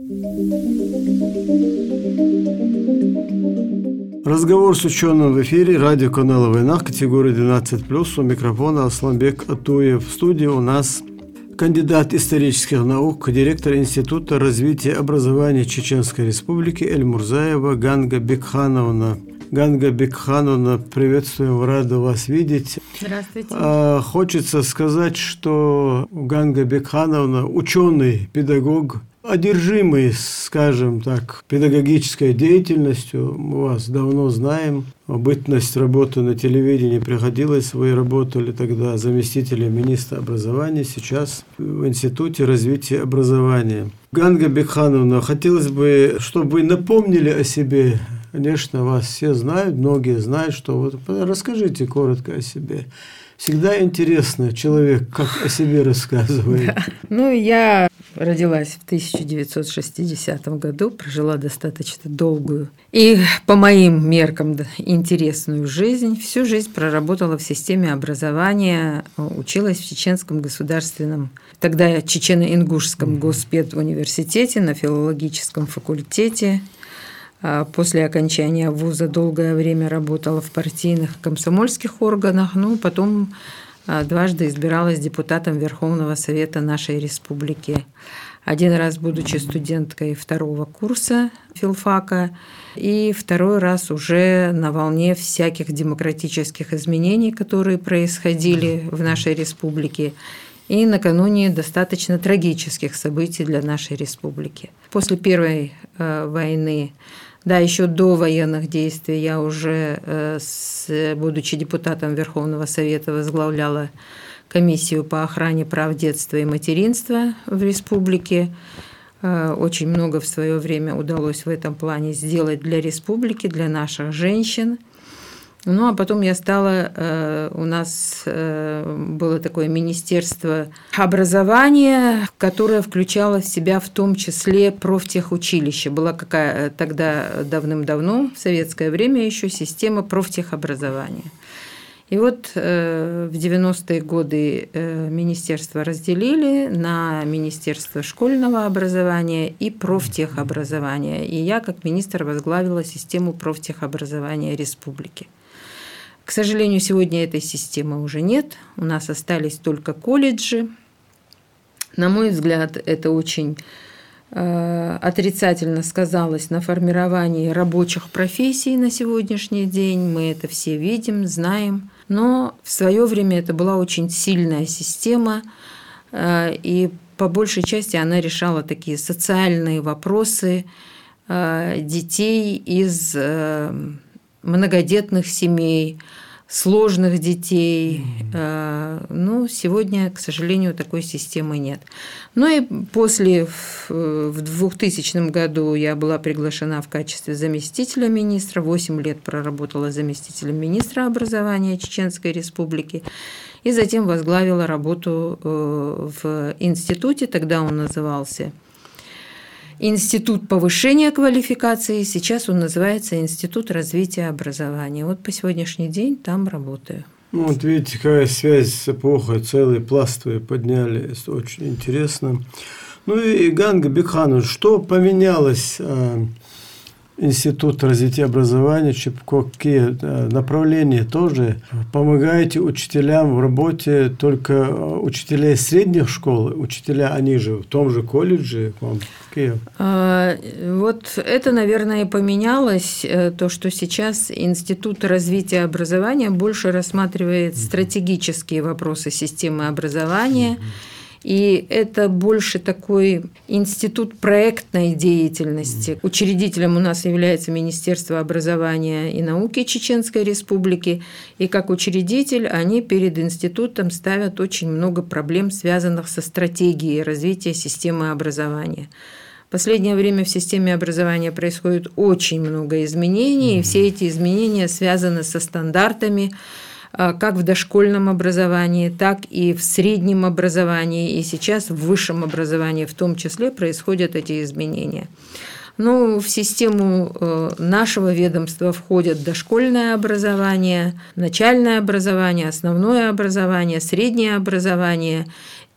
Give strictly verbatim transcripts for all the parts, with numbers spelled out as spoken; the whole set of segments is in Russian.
Разговор с ученым в эфире радиоканала «Война» категории двенадцать плюс. У микрофона Асланбек Атуев. В студии у нас кандидат исторических наук, директор Института развития образования Чеченской Республики Эльмурзаева Ганга Бекхановна. Ганга Бекхановна, приветствуем, рада вас видеть. Здравствуйте. А, хочется сказать, что Ганга Бекхановна ученый, педагог, одержимый, скажем так, педагогической деятельностью. Мы вас давно знаем. Бытность работы на телевидении приходилось. Вы работали тогда заместителем министра образования, сейчас в Институте развития образования. Ганга Бекхановна, хотелось бы, чтобы вы напомнили о себе. Конечно, вас все знают, многие знают, что вот расскажите коротко о себе. Всегда интересно человек, как о себе рассказывает. Да. Ну, я родилась в тысяча девятьсот шестидесятом году, прожила достаточно долгую и, по моим меркам, интересную жизнь. Всю жизнь проработала в системе образования, училась в Чеченском государственном, тогда Чечено-Ингушском госпедуниверситете, на филологическом факультете. После окончания вуза долгое время работала в партийных и комсомольских органах, ну, потом дважды избиралась депутатом Верховного Совета нашей республики. Один раз, будучи студенткой второго курса филфака, и второй раз уже на волне всяких демократических изменений, которые происходили в нашей республике, и накануне достаточно трагических событий для нашей республики. После Первой э, войны, да, еще до военных действий, я уже, э, с, будучи депутатом Верховного Совета, возглавляла комиссию по охране прав детства и материнства в республике. Э, очень много в свое время удалось в этом плане сделать для республики, для наших женщин. Ну, а потом я стала, у нас было такое министерство образования, которое включало в себя в том числе профтехучилище. Была какая тогда давным-давно, в советское время еще, система профтехобразования. И вот в девяностые годы министерство разделили на Министерство школьного образования и профтехобразования. И я, как министр, возглавила систему профтехобразования республики. К сожалению, сегодня этой системы уже нет. У нас остались только колледжи. На мой взгляд, это очень э, отрицательно сказалось на формировании рабочих профессий на сегодняшний день. Мы это все видим, знаем. Но в свое время это была очень сильная система, э, и по большей части она решала такие социальные вопросы э, детей из э, многодетных семей, сложных детей. Mm-hmm. Ну, сегодня, к сожалению, такой системы нет. Ну и после, в двухтысячном году я была приглашена в качестве заместителя министра, восемь лет проработала заместителем министра образования Чеченской Республики, и затем возглавила работу в институте, тогда он назывался Институт повышения квалификации, сейчас он называется Институт развития образования. Вот по сегодняшний день там работаю. Ну, вот видите, какая связь с эпохой, целый пласт вы подняли, это очень интересно. Ну и Ганга Бекхановна, что поменялось Институт развития образования, какие направления тоже помогаете учителям в работе, только учителя средних школ, учителя, они же в том же колледже, какие? Вот это, наверное, и поменялось, то, что сейчас Институт развития образования больше рассматривает стратегические вопросы системы образования. И это больше такой институт проектной деятельности. Учредителем у нас является Министерство образования и науки Чеченской Республики. И как учредитель они перед институтом ставят очень много проблем, связанных со стратегией развития системы образования. В последнее время в системе образования происходит очень много изменений, и все эти изменения связаны со стандартами, как в дошкольном образовании, так и в среднем образовании, и сейчас в высшем образовании в том числе происходят эти изменения. Ну, в систему нашего ведомства входят дошкольное образование, начальное образование, основное образование, среднее образование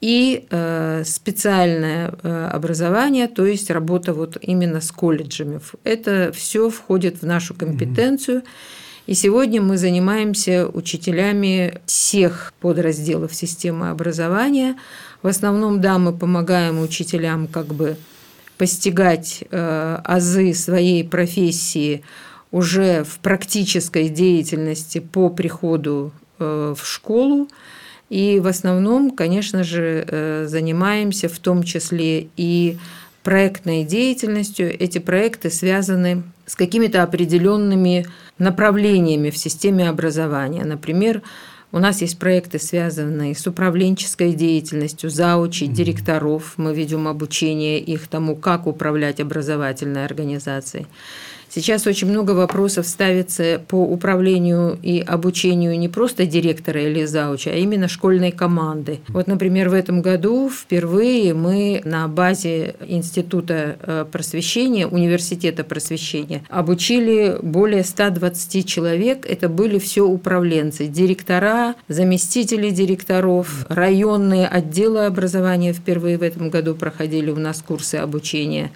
и э, специальное э, образование, то есть работа вот именно с колледжами. Это все входит в нашу компетенцию. Mm-hmm. И сегодня мы занимаемся учителями всех подразделов системы образования. В основном, да, мы помогаем учителям как бы постигать э, азы своей профессии уже в практической деятельности по приходу э, в школу. И в основном, конечно же, занимаемся в том числе и проектной деятельностью. Эти проекты связаны с какими-то определенными направлениями в системе образования. Например, у нас есть проекты, связанные с управленческой деятельностью, заучей, директоров. Мы ведем обучение их тому, как управлять образовательной организацией. Сейчас очень много вопросов ставится по управлению и обучению не просто директора или зауча, а именно школьной команды. Вот, например, в этом году впервые мы на базе Института просвещения, Университета просвещения, обучили более ста двадцати человек. Это были все управленцы, директора, заместители директоров, районные отделы образования впервые в этом году проходили у нас курсы обучения.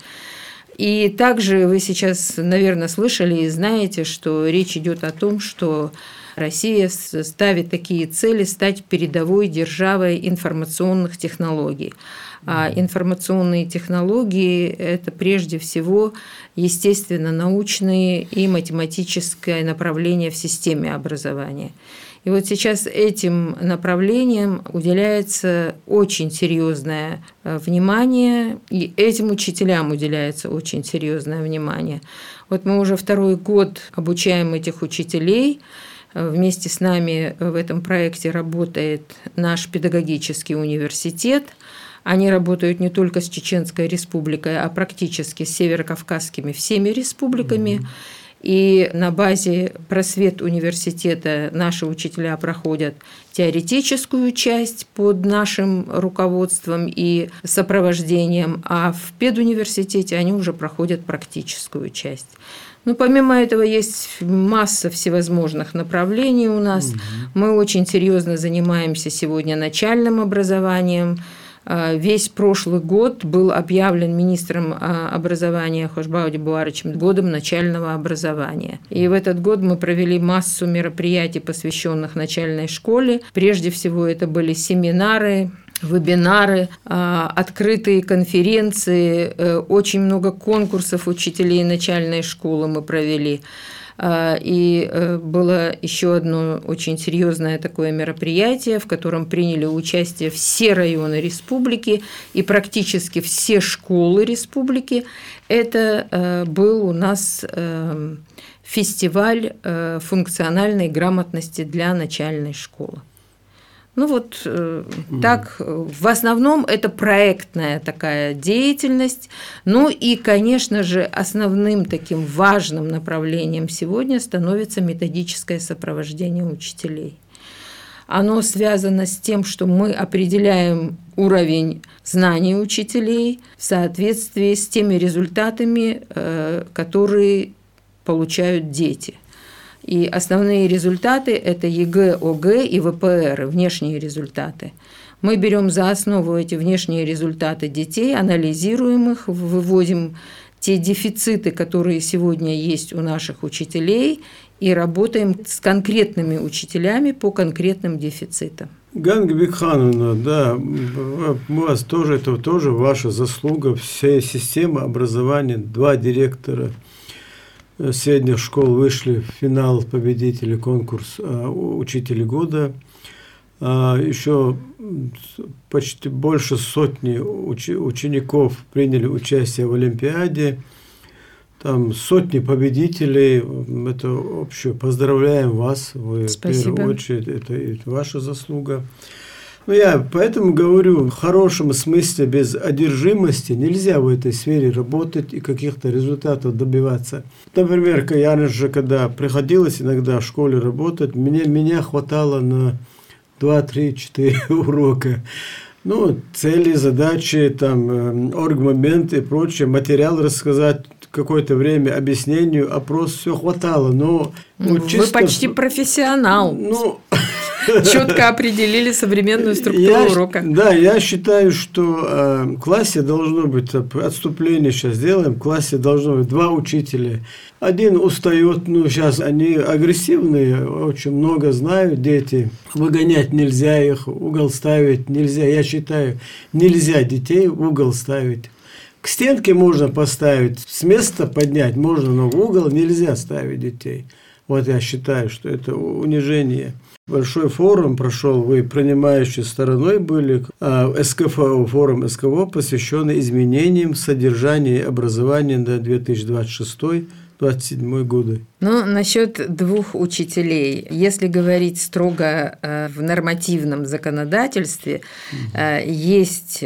И также вы сейчас, наверное, слышали и знаете, что речь идет о том, что Россия ставит такие цели стать передовой державой информационных технологий. А информационные технологии – это прежде всего, естественно, научные и математическое направление в системе образования. И вот сейчас этим направлениям уделяется очень серьезное внимание, и этим учителям уделяется очень серьезное внимание. Вот мы уже второй год обучаем этих учителей. Вместе с нами в этом проекте работает наш педагогический университет. Они работают не только с Чеченской Республикой, а практически с северокавказскими всеми республиками. Mm-hmm. И на базе просвет университета наши учителя проходят теоретическую часть под нашим руководством и сопровождением, а в педуниверситете они уже проходят практическую часть. Ну, помимо этого, есть масса всевозможных направлений у нас. Угу. Мы очень серьезно занимаемся сегодня начальным образованием. Весь прошлый год был объявлен министром образования Хошбау Буарычем годом начального образования. И в этот год мы провели массу мероприятий, посвященных начальной школе. Прежде всего, это были семинары, вебинары, открытые конференции, очень много конкурсов учителей начальной школы мы провели. И было еще одно очень серьезное такое мероприятие, в котором приняли участие все районы республики и практически все школы республики. Это был у нас фестиваль функциональной грамотности для начальной школы. Ну вот э, так, в основном это проектная такая деятельность. Ну и, конечно же, основным таким важным направлением сегодня становится методическое сопровождение учителей. Оно связано с тем, что мы определяем уровень знаний учителей в соответствии с теми результатами, э, которые получают дети. И основные результаты – это ЕГЭ, ОГЭ и ВПР, внешние результаты. Мы берем за основу эти внешние результаты детей, анализируем их, выводим те дефициты, которые сегодня есть у наших учителей, и работаем с конкретными учителями по конкретным дефицитам. Ганга Бекхановна, да, у вас тоже, это тоже ваша заслуга, всей системы образования, два директора средних школ вышли в финал победителей конкурса «Учитель года». Еще почти больше сотни учеников приняли участие в Олимпиаде. Там сотни победителей. Это общее. Поздравляем вас. Вы, Спасибо. В первую очередь, это ваша заслуга. Ну, я поэтому говорю, в хорошем смысле, без одержимости нельзя в этой сфере работать и каких-то результатов добиваться. Например, я раньше, когда приходилось иногда в школе работать, мне, меня хватало на два, три, четыре урока. Ну, цели, задачи, там, оргмоменты и прочее, материал рассказать, какое-то время объяснению, опрос, все хватало. Но, ну, Вы чисто, почти профессионал. Ну, четко определили современную структуру я, урока. Да, я считаю, что э, в классе должно быть, отступление сейчас сделаем, в классе должно быть два учителя. Один устает, ну сейчас они агрессивные, очень много знают дети, выгонять нельзя их, угол ставить нельзя. Я считаю, нельзя детей в угол ставить. К стенке можно поставить, с места поднять можно, но в угол нельзя ставить детей. Вот я считаю, что это унижение. Большой форум прошел, вы принимающей стороной были, СКФО, форум СКФО, посвященный изменениям содержания образования на две тысячи двадцать шестой — две тысячи двадцать седьмой годы. Ну, насчет двух учителей. Если говорить строго в нормативном законодательстве, угу. есть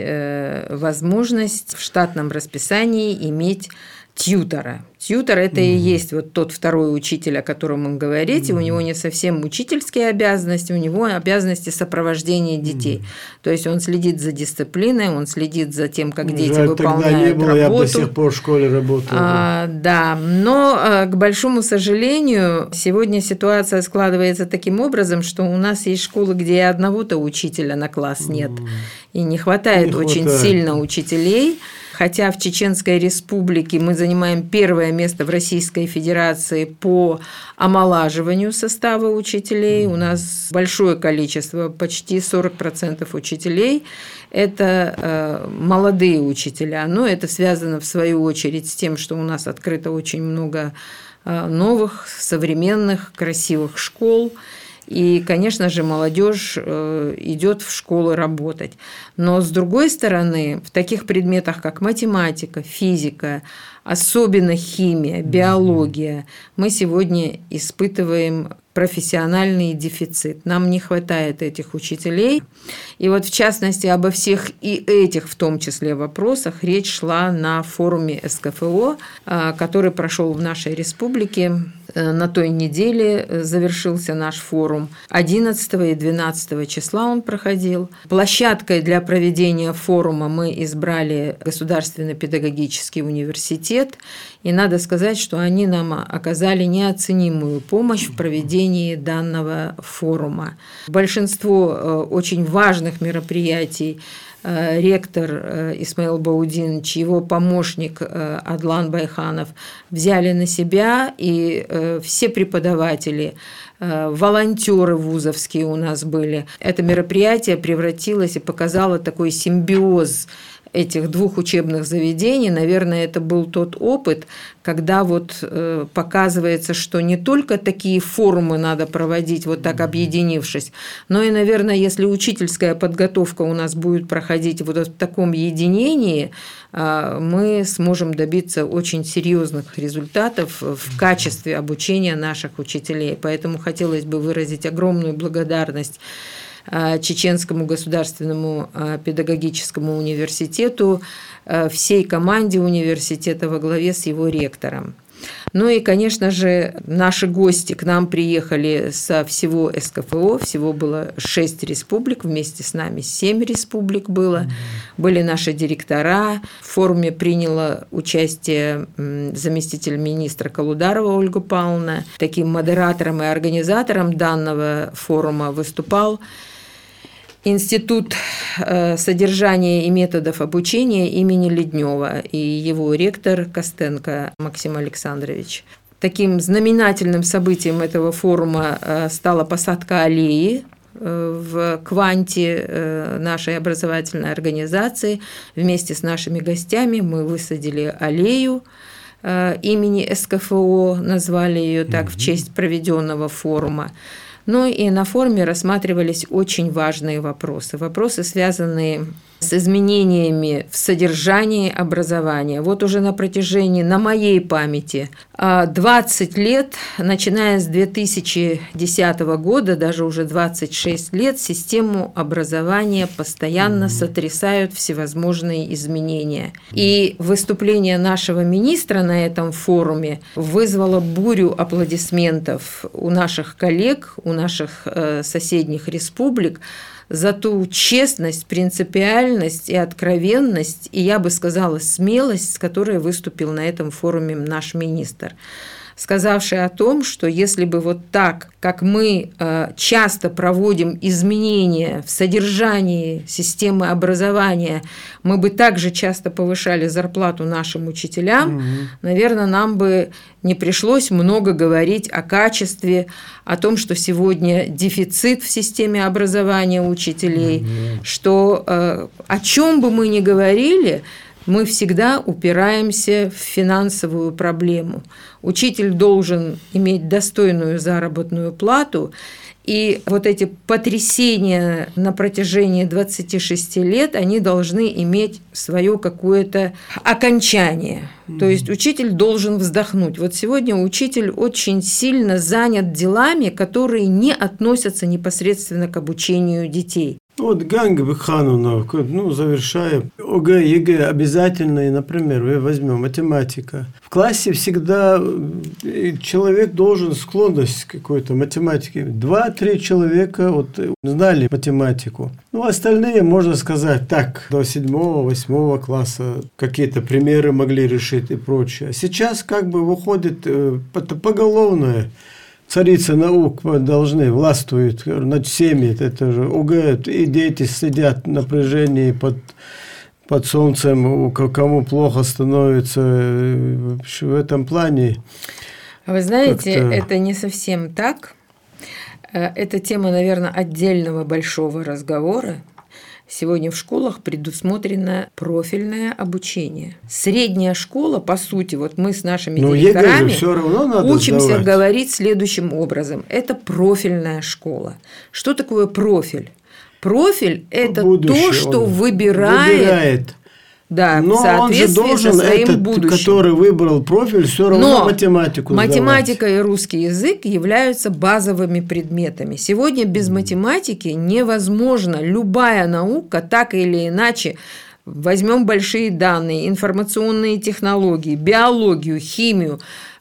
возможность в штатном расписании иметь тьютора. Тьютор – это mm-hmm. и есть вот тот второй учитель, о котором вы говорите. Mm-hmm. У него не совсем учительские обязанности, у него обязанности сопровождения детей. Mm-hmm. То есть он следит за дисциплиной, он следит за тем, как дети Жаль, выполняют тогда не было, работу. Я до сих пор в школе работал. А, да, но, к большому сожалению, сегодня ситуация складывается таким образом, что у нас есть школы, где и одного-то учителя на класс нет, mm-hmm. и не хватает не очень хватает. сильно учителей. Хотя в Чеченской Республике мы занимаем первое место в Российской Федерации по омолаживанию состава учителей. У нас большое количество, почти сорок процентов учителей – это э, молодые учителя. Но это связано, в свою очередь, с тем, что у нас открыто очень много э, новых, современных, красивых школ. И, конечно же, молодежь идет в школы работать. Но, с другой стороны, в таких предметах, как математика, физика, особенно химия, биология, мы сегодня испытываем профессиональный дефицит. Нам не хватает этих учителей. И вот, в частности, обо всех и этих, в том числе, вопросах речь шла на форуме СКФО, который прошел в нашей республике. На той неделе завершился наш форум. одиннадцатого и двенадцатого числа он проходил. Площадкой для проведения форума мы избрали Государственный педагогический университет. И надо сказать, что они нам оказали неоценимую помощь в проведении данного форума. Большинство очень важных мероприятий ректор Исмаил Баудинович, его помощник Адлан Байханов взяли на себя, и все преподаватели, волонтеры вузовские у нас были. Это мероприятие превратилось и показало такой симбиоз этих двух учебных заведений. Наверное, это был тот опыт, когда вот э, показывается, что не только такие форумы надо проводить, вот так объединившись, но и, наверное, если учительская подготовка у нас будет проходить вот в таком единении, э, мы сможем добиться очень серьезных результатов в качестве обучения наших учителей. Поэтому хотелось бы выразить огромную благодарность Чеченскому государственному педагогическому университету, всей команде университета во главе с его ректором. Ну и, конечно же, наши гости к нам приехали со всего СКФО, всего было шесть республик, вместе с нами семь республик было, были наши директора. В форуме приняла участие заместитель министра Колударова Ольга Павловна. Таким модератором и организатором данного форума выступал Институт содержания и методов обучения имени Леднева и его ректор Костенко Максим Александрович. Таким знаменательным событием этого форума стала посадка аллеи в Кванте нашей образовательной организации. Вместе с нашими гостями мы высадили аллею имени СКФО, назвали ее так в честь проведенного форума. Ну и на форуме рассматривались очень важные вопросы. Вопросы, связанные с изменениями в содержании образования. Вот уже на протяжении, на моей памяти, двадцать лет, начиная с две тысячи десятого года, даже уже двадцать шесть лет, систему образования постоянно сотрясают всевозможные изменения. И выступление нашего министра на этом форуме вызвало бурю аплодисментов у наших коллег, у наших соседних республик, за ту честность, принципиальность и откровенность, и, я бы сказала, смелость, с которой выступил на этом форуме наш министр. сказавший о том, что если бы вот так, как мы часто проводим изменения в содержании системы образования, мы бы также часто повышали зарплату нашим учителям, угу. наверное, нам бы не пришлось много говорить о качестве, о том, что сегодня дефицит в системе образования учителей, угу. что о чем бы мы ни говорили, мы всегда упираемся в финансовую проблему. Учитель должен иметь достойную заработную плату, и вот эти потрясения на протяжении двадцати шести лет, они должны иметь свое какое-то окончание. Mm-hmm. То есть учитель должен вздохнуть. Вот сегодня учитель очень сильно занят делами, которые не относятся непосредственно к обучению детей. Вот Ганга Бекхановна, ну, завершая, ОГЭ, ЕГЭ обязательно, например, возьмем математика. В классе всегда человек должен склонность к какой-то математике. Два-три человека вот, знали математику. Ну, остальные, можно сказать, так, до седьмого-восьмого класса какие-то примеры могли решить и прочее. Сейчас как бы выходит поголовное. Царица наук должны властвуют над всеми, это же ОГЭ, и дети сидят в напряжении под, под солнцем, кому плохо становится в этом плане. Вы знаете, как-то... это не совсем так. Это тема, наверное, отдельного большого разговора. Сегодня в школах предусмотрено профильное обучение. Средняя школа, по сути, вот мы с нашими Но директорами все равно надо учимся сдавать. говорить следующим образом. Это профильная школа. Что такое профиль? Профиль – это Будущее то, что выбирает… выбирает. Да, но в соответствии он же должен, со своим этот, будущим. который выбрал профиль, все равно Но математику математика сдавать. И русский язык являются базовыми предметами. Сегодня без математики невозможно. Любая наука, так или иначе, возьмем большие данные, информационные технологии, биологию, химию,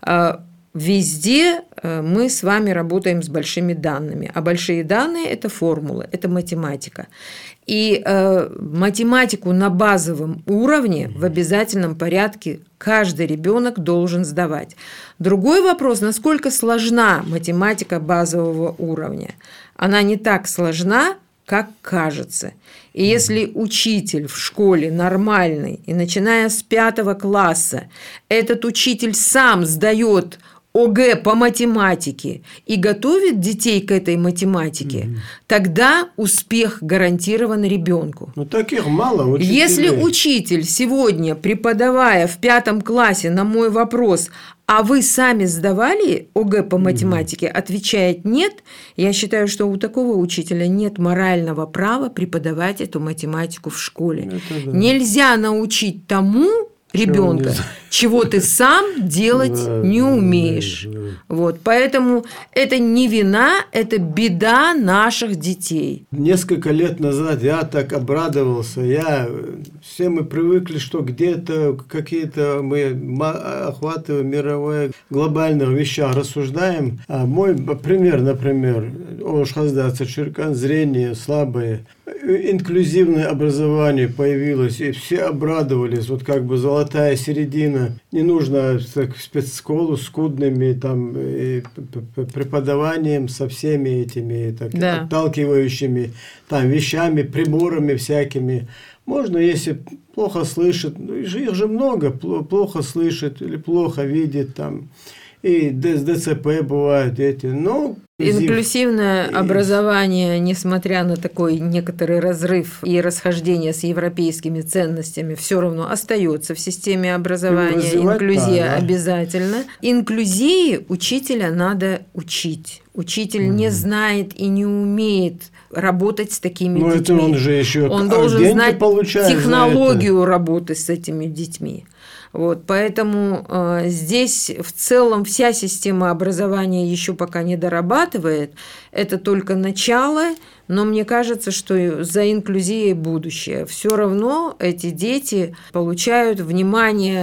везде мы с вами работаем с большими данными. А большие данные – это формулы, это математика. И э, математику на базовом уровне в обязательном порядке каждый ребенок должен сдавать. Другой вопрос, насколько сложна математика базового уровня. Она не так сложна, как кажется. И если учитель в школе нормальный, и начиная с пятого класса, этот учитель сам сдает ОГЭ по математике и готовит детей к этой математике, mm-hmm. тогда успех гарантирован ребенку. Ну, таких мало учителей. Если учитель сегодня, преподавая в пятом классе на мой вопрос, а вы сами сдавали ОГЭ по математике, mm-hmm. отвечает нет, я считаю, что у такого учителя нет морального права преподавать эту математику в школе. Да. Нельзя научить тому ребенка, чего ты сам делать да, не умеешь. Да, да. Вот, поэтому это не вина, это беда наших детей. Несколько лет назад я так обрадовался. Я, все мы привыкли, что где-то какие-то мы охватываем мировые глобальные вещи, рассуждаем. А мой пример, например, Ошхазда Цачиркан, зрение слабое. Инклюзивное образование появилось, и все обрадовались, вот как бы золотая середина. Не нужно так, спецшколу с скудными там, преподаванием, со всеми этими так, да. отталкивающими там, вещами, приборами всякими. Можно, если плохо слышит, их же много, плохо слышит или плохо видит, там, и с ДЦП бывают эти, но… Инклюзивное образование, несмотря на такой некоторый разрыв и расхождение с европейскими ценностями, все равно остается в системе образования. Инклюзия да, обязательно. Инклюзии учителя надо учить. Учитель mm. не знает и не умеет работать с такими Но детьми. Это он же еще он должен знать технологию работы с этими детьми. Вот, поэтому э, здесь в целом вся система образования еще пока не дорабатывает. Это только начало, но мне кажется, что за инклюзией будущее. Все равно эти дети получают внимание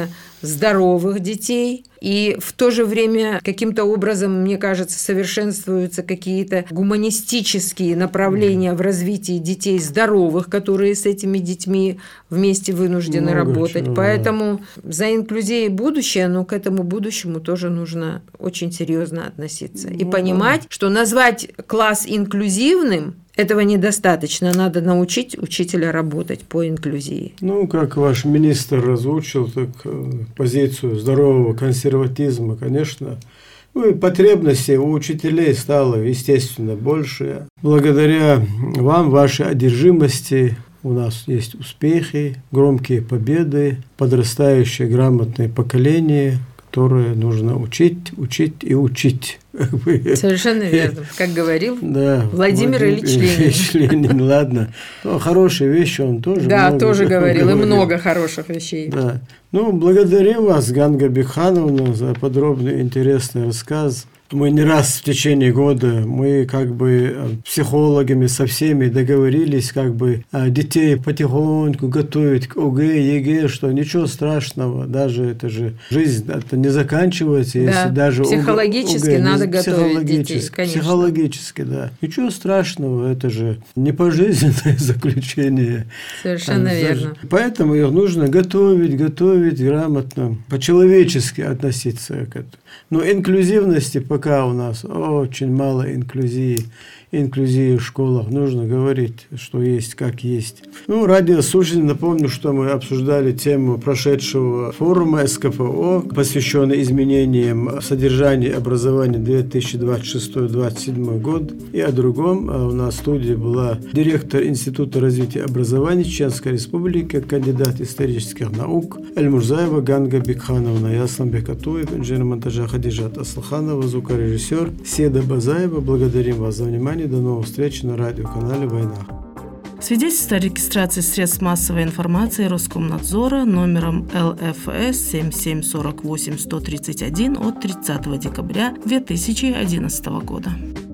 здоровых детей, и в то же время каким-то образом, мне кажется, совершенствуются какие-то гуманистические направления в развитии детей здоровых, которые с этими детьми вместе вынуждены Много работать. чего, Поэтому да. За инклюзией будущее, но к этому будущему тоже нужно очень серьезно относиться. И ну, понимать, да. Что назвать класс инклюзивным этого недостаточно, надо научить учителя работать по инклюзии. Ну, как ваш министр озвучил, так позицию здорового консерватизма, конечно, ну и потребностей у учителей стало, естественно, больше. Благодаря вам, вашей одержимости, у нас есть успехи, громкие победы, подрастающее грамотное поколение, которое нужно учить, учить и учить. Совершенно верно. Как говорил да, Владимир, Владимир Ильич Ленин. Ильич Ленин, ладно. Но хорошие вещи он тоже Да, много тоже говорил, говорил. И много хороших вещей. Да. Ну, благодарим вас, Ганга Бекхановна, за подробный интересный рассказ. Мы не раз в течение года, мы как бы психологами со всеми договорились, как бы детей потихоньку готовить к ОГЭ, ЕГЭ, что ничего страшного, даже это же жизнь, это не заканчивается, да, если даже психологически ОГЭ, надо не, готовить детей, конечно. Психологически, да. Ничего страшного, это же не пожизненное заключение. Совершенно а, верно. Поэтому их нужно готовить, готовить грамотно, по-человечески относиться к этому. Но инклюзивности пока у нас очень мало инклюзии, инклюзии в школах. Нужно говорить, что есть, как есть. Ну, ради слушателей напомню, что мы обсуждали тему прошедшего форума СКФО, посвященный изменениям содержания образования две тысячи двадцать шестой — две тысячи двадцать седьмой год. И о другом. У нас в студии была директор Института развития образования Чеченской Республики, кандидат исторических наук Эльмурзаева Ганга Бекхановна, я Асланбек Атуев, инженер-монтажа Хадижат Аслаханова, звукорежиссер Седа Базаева. Благодарим вас за внимание. До новых встреч на радиоканале «Война». Свидетельство о регистрации средств массовой информации Роскомнадзора номером эл эф эс семь семь сорок восемь сто тридцать один от тридцатого декабря две тысячи одиннадцатого года.